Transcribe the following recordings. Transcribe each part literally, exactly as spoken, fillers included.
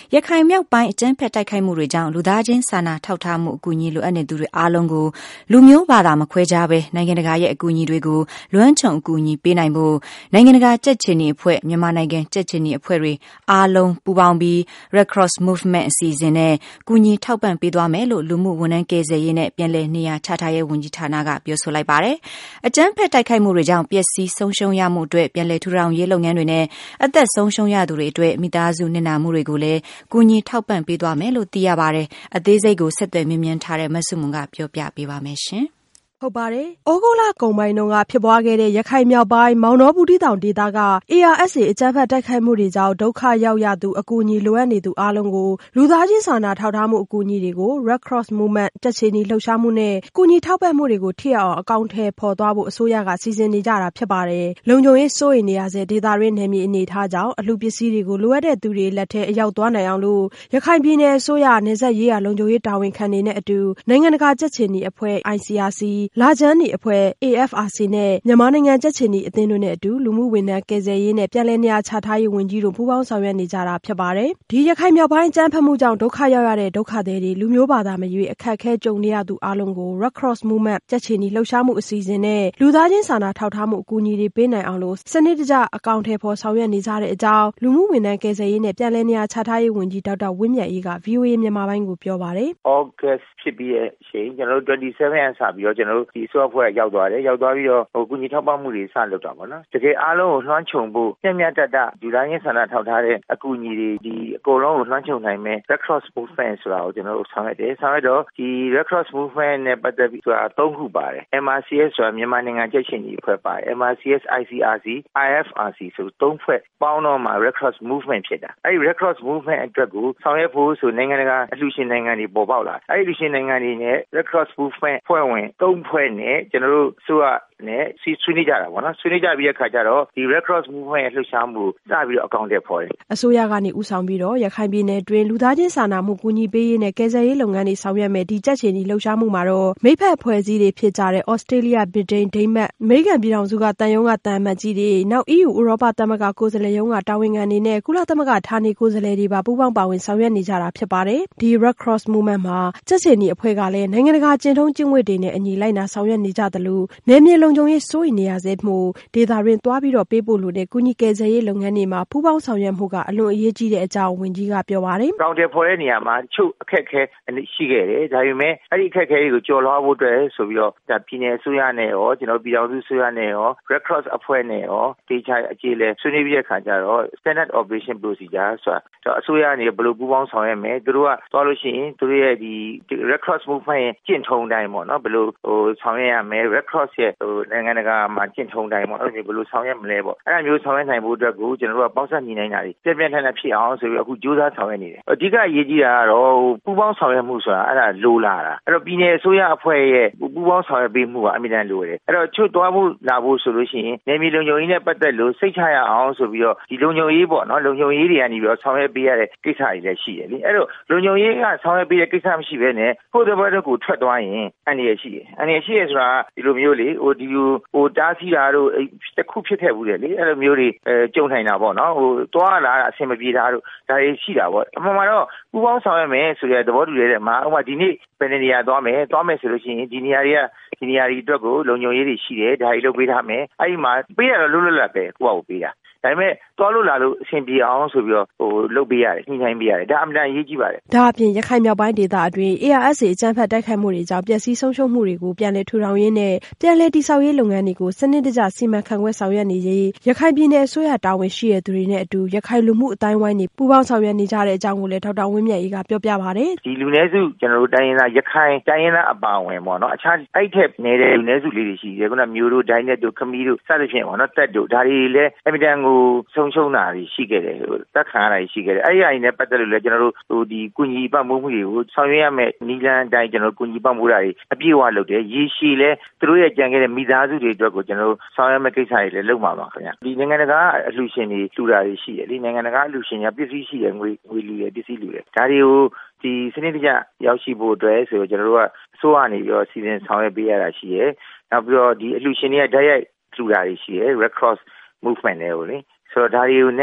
ရခိုင်မြောက်ပိုင်းအကြမ်းဖက်တိုက်ခိုက်မှုတွေကြောင့်လူသားချင်းစာနာထောက်ထားမှုအကူအညီလိုအပ်နေသူတွေအားလုံးကိုလူမျိုးဘာသာမခွဲခြားဘဲနိုင်ငံတကာရဲ့အကူအညီတွေကိုလွှမ်းခြုံအကူအညီပေးနိုင်ဖို့နိုင်ငံတကာကြက်ခြေနီအဖွဲ့မြန်မာနိုင်ငံကြက်ခြေနီအဖွဲ့တွေအားလုံးပူးပေါင်းပြီး Red Cross Movement အစီအစဉ်နဲ့ကူညီထောက်ပံ့ပေးသွားမယ်လို့လူမှုဝန်ထမ်းကယ်ဆယ်ရေးနဲ့ပြန်လည်နေရာချထားရေးဝန်ကြီးဌာနကပြောဆိုလိုက်ပါတယ်။အကြမ်းဖက်တိုက်ခိုက်မှုတွေကြောင့်ပျက်စီးဆုံးရှုံးရမှုအတွက်ပြန်လည်ထူထောင်ရေးလုပ်ငန်းတွေနဲ့အသက်ဆုံးရှုံးရသူတွေအတွက်မိသားစုနစ်နာမှုတွေကိုလည်းကူညီထောက်ပံ့ပေးသွားမယ်လို့သိရပါတယ်။အသေးစိတ်ကိုဆက်သွယ်မြင်းမြန်းထားတဲ့မဆုမွန်ကပြောပြပေးပါမယ်ရှင်။ဟုတ်ပါတယ်။ဩဂုတ်လကုန်ပိုင်းတုန်းကဖြစ်ပွားခဲ့တဲ့ရခိုင်မြောက်ပိုင်းမောင်တောဘူးတီတောင်ဒေသက A R S A အကြမ်းဖက်တိုက်ခိုက်မှုတွေကြောင့်ဒုက္ခရောက်ရသူအကူအညီလိုအပ်နေသူအားလုံးကိုလူသားချင်းစာနာထောက်ထားမှုအကူအညီတွေကို Red Cross Movement ကြက်ခြေနီလှုပ်ရှားမှုနဲ့ကူညီထောက်ပံ့မှုတွေကိုထိရောက်အောင်အကောင့်ထဲပေါ်သွားဖို့အစိုးရကစီစဉ်နေကြတာဖြစ်ပါတယ်။လုံခြုံရေးစိုးရိမ်နေရတဲ့ဒေသရင်းနယ်မြေအနေအထားကြောင့်အလှူပစ္စည်းတွေကိုလိုအပ်တဲ့သူတွေလက်ထဲအရောက်သွားနိုင်အောင်လို့ရခိုင်ပြည်နယ်အစိုးရနယ်စပ်ရေးရာလုံခြုံရေးတာဝန်ခံတွေနဲ့အတူနိုင်ငံတကာကြက်ခြေနီအဖွဲ့ I C R C လာဂျန်နီအဖွဲ့ A F R C နဲ့မြန်မာနိုင်ငံကြက်ခြေနီအသင်းတို့နဲ့အတူလူမှုဝန်ထမ်းကယ်ဆယ်ရေးနဲ့ပြန်လည်နေရာချထားရေးဝန်ကြီးတို့ပူးပေါင်းဆောင်ရွက်နေကြတာဖြစ်ပါတယ်။ဒီရခိုင်မြောက်ပိုင်းအကြမ်းဖက်မှုကြောင့်ဒုက္ခရောက်ရတဲ့ဒုက္ခသည်တွေလူမျိုးဘာသာမရွေးအခက်အခဲကြုံနေရသူအားလုံးကို Red Cross Movement ကြက်ခြေနီလှုပ်ရှားမှုအစီအစဉ်နဲ့လူသားချင်းစာနာထောက်ထားမှုအကူအညီတွေပေးနိုင်အောင်လို့စနစ်တကျအကောင့်ထဲပေါ်ဆောင်ရွက်နေကြတဲ့အကြောင်းလူမှုဝန်ထမ်းကယ်ဆယ်ရေးနဲ့ပြန်လည်နေရာချထားရေးဝန်ကြီးဒေါက်တာဝင်းမြတ်အေးက V O A မြန်မာပိုင်းကိုပြောပါတယ်။ August ဖြစ်ပြီးရဲ့ချိန်ကျွန်တော်တို့27ရက်စပြီးတော့ကျွန်တော်တို့ဒီဆိုဖွဲ့ရောက်သွားတယ်ရောက်သွားပြီးတော့ဟိုကူညီထောက်ပံ့မှုတွေစလုပ်တာပေါ့နော်တကယ်အားလုံးကိုလွှမ်းခြုံဖို့မျှမျှတတလူသားချင်းစာနာထောက်ထားတဲ့အကူအညီတွေဒီအကုန်လုံးကိုလွှမ်းခြုံနိုင်မယ် Red Cross Movement ဆိုတာကိုကျွန်တော်တို့ဆောင်ရွက်တယ်ဆောင်ရွက်တော့ဒီ Red Cross Movement နဲ့ပတ်သက်ပြီးဆိုတာသုံးခုပါတယ် M R C S ဆိုတာမြန်မာနိုင်ငံကြက်ခြေနီအဖွဲ့ပါတယ် M R C S I C R C I F R C ဆိုသုံးဖွဲ့ပေါင်းတော့မှ Red Cross Movement ဖြစ်တာအဲဒီ Red Cross Movement အတွက်ကိုဆောင်ရွက်ဖို့ဆိုနိုင်ငံတကာအလှူရှင်နိုင်ငံတွေပေါ်ပေါက်လာအဲဒီအလှူရှင်နိုင်ငံတွေနဲ့ Red Cross Movement ဖွဲ့ဝင်သုံးဖွဲ့နဲ့ကျွန်တော်တို့ဆိုနဲ့စီဆွေးနွေးကြတာပေါ့နော်ဆွေးနွေးကြပြီးတဲ့ခါကျတော့ဒီ Red Cross Movement ရဲ့လှုပ်ရှားမှုစပြီးတော့အကောင့်ထဲပေါ်တယ်အစိုးရကနေဦးဆောင်ပြီးတော့ရခိုင်ပြည်နယ်တွင်လူသားချင်းစာနာမှုကူညီပေးရေးနဲ့ကယ်ဆယ်ရေးလုပ်ငန်းတွေဆောင်ရွက်မယ်ဒီကြက်ခြေနီလှုပ်ရှားမှုမှာတော့မိဖက်ဖွဲ့စည်းတွေဖြစ်ကြတဲ့ Australia, Britain, Denmark, အမေရိကန်ပြည်ထောင်စုကတန်ယုံကတန်အမတ်ကြီးတွေနောက် E U ဥရောပသမဂ္ဂကိုယ်စားလှယ်ရုံးကတာဝန်ခံတွေနဲ့ကုလသမဂ္ဂဌာနေကိုယ်စားလှယ်တွေပါပူးပေါင်းပါဝင်ဆောင်ရွက်နေကြတာဖြစ်ပါတယ်ဒီ Red Cross Movement မှာကြက်ခြေနီအဖွဲ့ကလည်းနိုင်ငံတကာကျင့်ထုံးကျင့်ဝတ်တွေနဲ့အညီလိုက်နာဆောင်ရွက်နေကြသလိုနယ်မြေလုံခြုံရေးစိုးရိမ်နေရစေမှုဒေသတွင်သွားပြီးတော့ပေးပို့လို့တဲ့ကုညီကယ်ဆယ်ရေးလုပ်ငန်းတွေမှာပူးပေါင်းဆောင်ရွက်မှုကအလွန်အရေးကြီးတဲ့အကြောင်းဝန်ကြီးကပြောပါတယ်။ကောင်တယ်ဖော်တဲ့နေရာမှာတချို့အခက်အခဲရှိခဲ့တယ်ဒါပေမဲ့အဲ့ဒီအခက်အခဲတွေကိုကျော်လွှားဖို့အတွက်ဆိုပြီးတော့ဒါပြည်နယ်အစိုးရနဲ့ရောကျွန်တော်ပြည်ထောင်စုအစိုးရနဲ့ရော Red Cross အဖွဲ့နဲ့ရောဒေချာအခြေလဲဆွေးနွေးပြီးတဲ့ခါကျတော့ Standard Operation Procedure ဆိုတာအစိုးရအနေနဲ့ဘယ်လိုပူးပေါင်းဆောင်ရွက်မယ်သူတို့ကသွားလို့ရှိရင်သူတို့ရဲ့ဒီ Red Cross Movement ရဲ့ကျင့်ထုံးတိုင်းပေါ့နော်ဘယ်လိုဟိုဆောင်ရွက်ရမယ် Red Cross ရဲ့ဟိုနိုင်ငံတကာမှာကျင့်ထုံးတိုင်းပေါ့အဲ့ဒီဘယ်လိုဆောင်ရွက်မလဲပေါ့အဲ့ဒါမျိုးဆောင်ရွက်နိုင်ဖို့အတွက်ကိုကျွန်တော်တို့ကပေါင်းစပ်ညီနိုင်တာတွေပြည့်ပြည့်ထန်ထန်ဖြစ်အောင်ဆိုပြီးအခုကြိုးစားဆောင်ရွက်နေတယ်အဓိကအရေးကြီးတာကတော့ပူးပေါင်းဆောင်ရွက်မှုဆိုတာအဲ့ဒါလိုလာတာအဲ့တော့ပြည်내အစိုးရအဖွဲ့ရဲ့ပူးပေါင်းဆောင်ရွက်ပေးမှုကအမြဲတမ်းလိုတယ်အဲ့တော့ချွတ်သွားမှုလာဖို့ဆိုလို့ရှိရင်နယ်မြေလုံခြုံရေးနဲ့ပတ်သက်လို့စိတ်ချရအောင်ဆိုပြီးတော့ဒီလုံခြုံရေးပေါ့နော်လုံခြုံရေးတွေကနေပြီးတော့ဆောင်ရွက်ပေးရတဲ့ကိစ္စတွေလည်းရှိတယ်လေအဲ့တော့လုံခြုံရေးကဆောင်ရွက်ပေးတဲ့ကိစ္စမရှိဘဲနဲ့ကိုယ်တပတ်ကိုထွက်သွားရင်အန္တရာယ်ရှိတယ်အန္တရာယ်ရှိရဆိုတာဒီလိုမျိုးလေဟိုဒီဟိုတားဆီးတာတို့တစ်ခုဖြစ်ခဲ့ဘူးတယ်လေအဲ့လိုမျိုးတွေအဲကြုံနိုင်တာပေါ့နော်ဟိုသွားလာအဆင်မပြေတာတို့ဒါတွေရှိတာပေါ့အမှန်မှာတော့ပူပေါင်းဆောင်ရွက်မယ်ဆိုတဲ့သဘောတူတဲ့မှာဥပမာဒီနေ့ဘယ်နေရာသွားမယ်သွားမယ်ဆိုလို့ရှိရင်ဒီနေရာတွေကဒီနေရာတွေအတွက်ကိုလုံခြုံရေးတွေရှိတယ်ဒါတွေလုပ်ပေးထားမယ်အဲ့ဒီမှာပေးရတော့လွတ်လွတ်လပ်ပဲကိုယ့်အကိုပေးတာဒါပေမဲ့သွားလို့လာလို့အဆင်ပြေအောင်ဆိုပြီးတော့ဟိုလုပ်ပေးရတယ်ညှိနှိုင်းပေးရတယ်ဒါအမှန်တန်အရေးကြီးပါတယ်ဒါအပြင်ရခိုင်မြောက်ပိုင်းဒေသအတွင်း A R S A အကြမ်းဖက်တိုက်ခိုက်မှုတွေကြောင့်ပျက်စီးဆုံးရှုံးမှုတွေကိုပြန်လည်ထူထောင်ရေးနဲ့ပြန်လည်တည်ဆောက်ရေးလုပ်ငန်းတွေကိုစနစ်တကျစီမံခန့်ခွဲဆောင်ရွက်နေရေးရခိုင်ပြည်နယ်အစိုးရတာဝန်ရှိတဲ့သူတွေနဲ့အတူရခိုင်လူမှုအတိုင်းဝိုင်းတွေပူးပေါင်းဆောင်ရွက်နေကြတဲ့အကြောင်းကိုလည်းဒေါက်တာဝင်းမြတ်အေးကပြောပြပါတယ်ဒီလူနည်းစုကျွန်တော်တို့တိုင်းရင်းသားရခိုင်တိုင်းရင်းသားအပါအဝင်ပေါ့နော်အခြားအဲ့ထက်နေတဲ့လူနည်းစုလေးတွေရှိတယ်ခုနမျိုးတို့ဒိုင်းနဲ့တို့ခမီးတို့စသဖြင့်ပေါ့နော်တက်တို့ဒါတွေလည်းအမြဲတမ်းကိုဆုံးရှုံးတာတွေရှိခဲ့တယ်ဟိုတက်ခံရတာရှိခဲ့တယ်အဲ့ဒီအရင်နဲ့ပတ်သက်လို့လည်းကျွန်တော်တို့ဟိုဒီကုညီပံ့ပိုးမှုတွေကိုဆောင်ရွက်ရမယ့်နီလန်အတိုင်းကျွန်တော်ကုညီပံ့ပိုးတာတွေအပြည့်အဝလုပ်တယ်ရေရှည်လဲသူတို့ရဲ့ကြံခဲ့တဲ့မိသားစုတွေအတွက်ကိုကျွန်တော်တို့ဆောင်ရွက်မယ့်ကိစ္စတွေလည်းလုပ်မှာပါခင်ဗျဒီနိုင်ငံတကာအလှူရှင်တွေလှူတာတွေရှိတယ်လေနိုင်ငံတကာအလှူရှင်တွေကပစ္စည်းရှိတယ်ငွေငွေလူတယ်ပစ္စည်းလူတယ်ဒါတွေကိုဒီစနစ်တကျရောက်ရှိဖို့အတွက်ဆိုတော့ကျွန်တော်တို့ကအစိုးရနေပြီးတော့စီစဉ်ဆောင်ရွက်ပေးရတာရှိရယ်နောက်ပြီးတော့ဒီအလှူရှင်တွေကဓာတ်ရိုက်လှူတာတွေရှိရယ် Red Cross Movement တွေကိုလေဆိုတော့ဒါတွေကိုနဲ့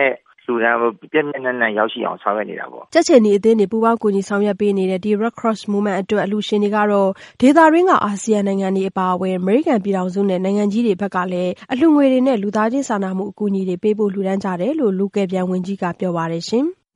လူတန်းပြည့်ပြည့်နှံ့နှံ့ရောက်ရှိအောင်ဆောင်ရွက်နေတာပေါ့ကြက်ချင်ဒီအသင်းတွေပူးပေါင်းကူညီဆောင်ရွက်ပေးနေတဲ့ဒီ Red Cross Movement အတွက်အလှူရှင်တွေကတော့ဒေသတွင်းကအာဆီယံနိုင်ငံတွေအပါအဝင်အမေရိကန်ပြည်ထောင်စုနဲ့နိုင်ငံကြီးတွေဘက်ကလည်းအလှူငွေတွေနဲ့လူသားချင်းစာနာမှုအကူအညီတွေပေးဖို့လှူဒန်းကြတယ်လို့လူကယ်ပြန်ဝန်ကြီးကပြောပါတယ်ရှင်